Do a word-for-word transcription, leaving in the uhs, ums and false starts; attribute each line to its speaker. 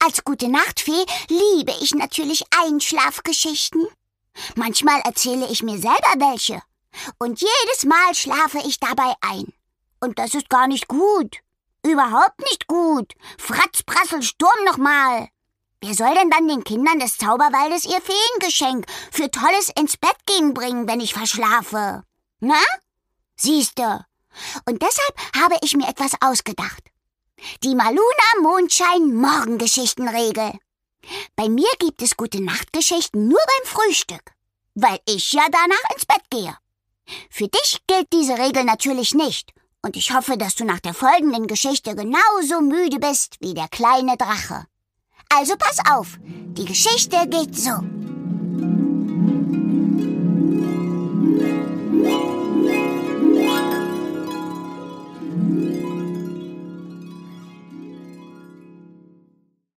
Speaker 1: Als Gute-Nacht-Fee liebe ich natürlich Einschlafgeschichten. Manchmal erzähle ich mir selber welche. Und jedes Mal schlafe ich dabei ein. Und das ist gar nicht gut. Überhaupt nicht gut. Fratz, Prassel, Sturm nochmal. Wer soll denn dann den Kindern des Zauberwaldes ihr Feengeschenk für tolles ins-Bett-Gehen bringen, wenn ich verschlafe? Na? Siehste. Und deshalb habe ich mir etwas ausgedacht. Die Maluna-Mondschein-Morgengeschichtenregel. Bei mir gibt es Gute-Nacht-Geschichten nur beim Frühstück, weil ich ja danach ins Bett gehe. Für dich gilt diese Regel natürlich nicht. Und ich hoffe, dass du nach der folgenden Geschichte genauso müde bist wie der kleine Drache. Also pass auf, die Geschichte geht so.